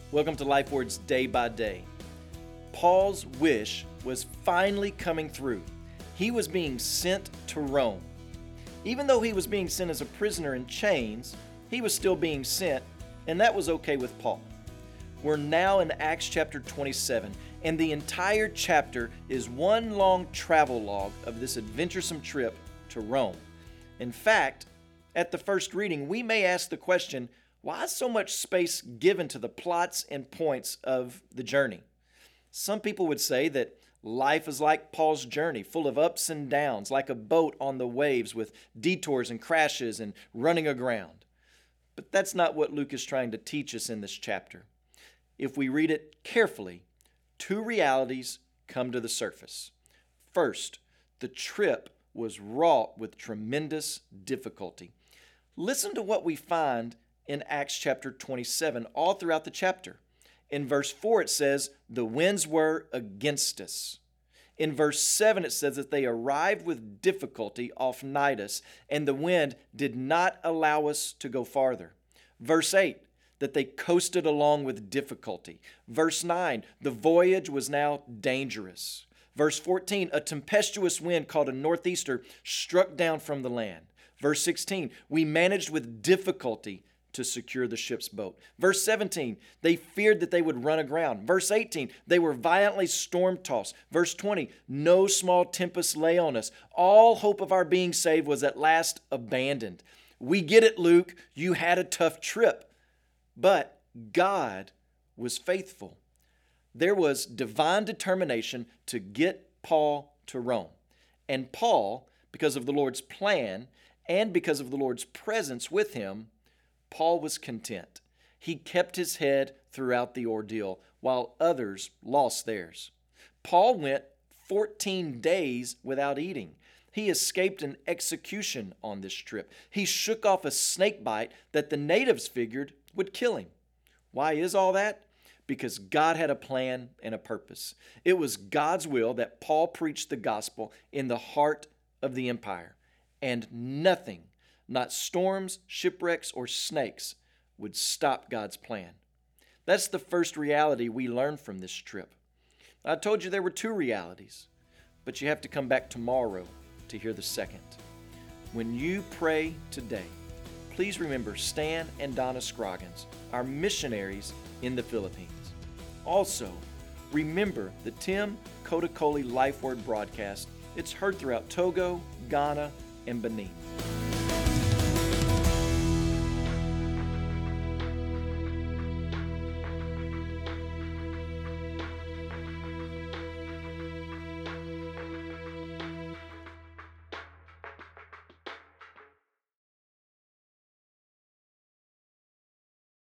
Welcome to Life Words Day by Day. Paul's wish was finally coming through. He was being sent to Rome. Even though he was being sent as a prisoner in chains, he was still being sent, and that was okay with Paul. We're now in Acts chapter 27, and the entire chapter is one long travel log of this adventuresome trip to Rome. In fact, at the first reading, we may ask the question, why is so much space given to the plots and points of the journey? Some people would say that life is like Paul's journey, full of ups and downs, like a boat on the waves with detours and crashes and running aground. But that's not what Luke is trying to teach us in this chapter. If we read it carefully, two realities come to the surface. First, the trip was wrought with tremendous difficulty. Listen to what we find in Acts chapter 27, all throughout the chapter. In verse 4, it says, the winds were against us. In verse 7, it says that they arrived with difficulty off Cnidus, and the wind did not allow us to go farther. Verse 8, that they coasted along with difficulty. Verse 9, the voyage was now dangerous. Verse 14, a tempestuous wind called a northeaster struck down from the land. Verse 16, we managed with difficulty to secure the ship's boat. Verse 17, they feared that they would run aground. Verse 18, they were violently storm-tossed. Verse 20, no small tempest lay on us. All hope of our being saved was at last abandoned. We get it, Luke. You had a tough trip. But God was faithful. There was divine determination to get Paul to Rome. And Paul, because of the Lord's plan and because of the Lord's presence with him, Paul was content. He kept his head throughout the ordeal, while others lost theirs. Paul went 14 days without eating. He escaped an execution on this trip. He shook off a snake bite that the natives figured would kill him. Why is all that? Because God had a plan and a purpose. It was God's will that Paul preached the gospel in the heart of the empire, and nothing, not storms, shipwrecks, or snakes, would stop God's plan. That's the first reality we learned from this trip. I told you there were two realities, but you have to come back tomorrow to hear the second. When you pray today, please remember Stan and Donna Scroggins, our missionaries in the Philippines. Also, remember the Tim Kodakoli Life Word broadcast. It's heard throughout Togo, Ghana, and Benin.